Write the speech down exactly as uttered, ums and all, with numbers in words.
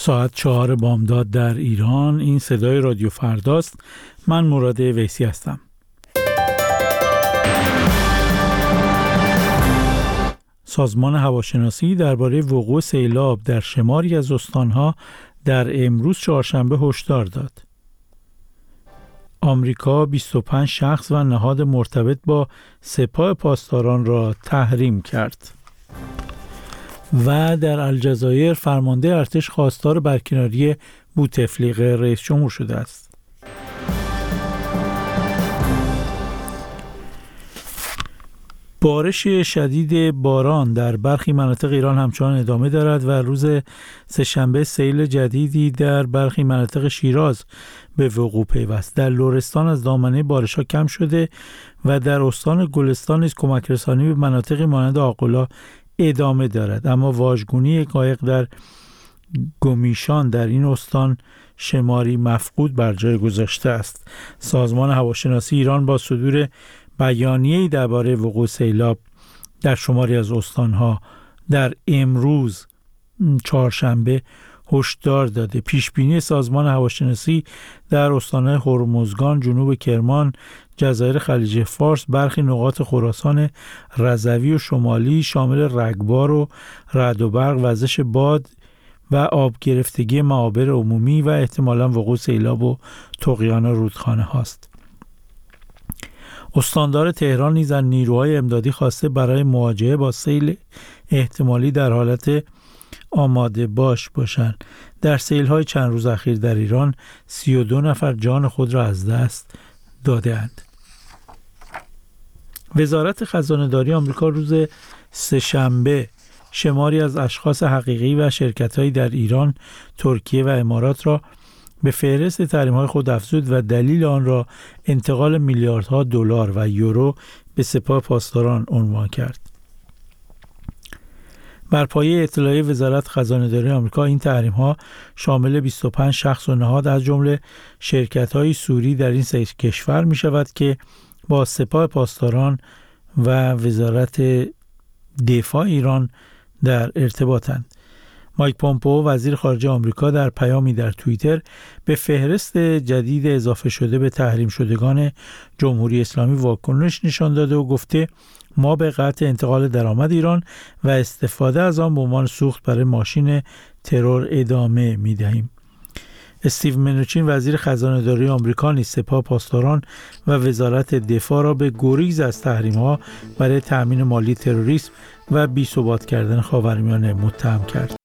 ساعت چهار بامداد در ایران. این صدای رادیو فرداست. من مراد ویسی هستم. سازمان هواشناسی درباره وقوع سیلاب در شماری از استانها در امروز چهارشنبه هشدار داد. آمریکا بیست و پنج شخص و نهاد مرتبط با سپاه پاسداران را تحریم کرد. و در الجزایر فرمانده ارتش خواستار برکناری بوتفلیقه رئیس جمهور شده است. بارش شدید باران در برخی مناطق ایران همچنان ادامه دارد و روز سه‌شنبه سیل جدیدی در برخی مناطق شیراز به وقوع پیوست. در لرستان از دامنه بارش‌ها کم شده و در استان گلستان نیز کمک رسانی به مناطقی مانند آغولا ادامه دارد، اما واژگونی قایق در گمیشان در این استان شماری مفقود بر جای گذاشته است. سازمان هواشناسی ایران با صدور بیانیه‌ای درباره وقوع سیلاب در شماری از استانها در امروز چهارشنبه هشدار داده. پیشبینی سازمان هواشناسی در استان‌های هرمزگان، جنوب کرمان، جزایر خلیج فارس، برخی نقاط خراسان رضوی و شمالی شامل رگبار و رعد و برق، وزش باد و آب گرفتگی معابر عمومی و احتمالاً وقوع سیلاب و طغیان رودخانه هاست. استاندار تهران نیز از نیروهای امدادی خواسته برای مواجهه با سیل احتمالی در حالت آماده باش باشند. در سیل‌های چند روز اخیر در ایران سی و دو نفر جان خود را از دست داده‌اند. وزارت خزانه‌داری آمریکا روز سه‌شنبه شماری از اشخاص حقیقی و شرکت‌هایی در ایران، ترکیه و امارات را به فهرست تحریم‌های خود افزود و دلیل آن را انتقال میلیاردها دلار و یورو به سپاه پاسداران عنوان کرد. بر پایه اطلاعیه وزارت خزانه‌داری آمریکا، این تحریم‌ها شامل بیست و پنج شخص و نهاد از جمله شرکت‌های سوری در این سه کشور می‌شود که با سپاه پاسداران و وزارت دفاع ایران در ارتباطند. مایک پومپئو وزیر خارجه آمریکا در پیامی در توییتر به فهرست جدید اضافه شده به تحریم شدگان جمهوری اسلامی واکنش نشان داده و گفته ما به قطع انتقال درآمد ایران و استفاده از آن به عنوان سوخت برای ماشین ترور ادامه می‌دهیم. استیو منوچین وزیر خزانه‌داری آمریکا نیز سپاه پاسداران و وزارت دفاع را به گریز از تحریم‌ها برای تأمین مالی تروریسم و بی‌ثبات کردن خاورمیانه متهم کرد.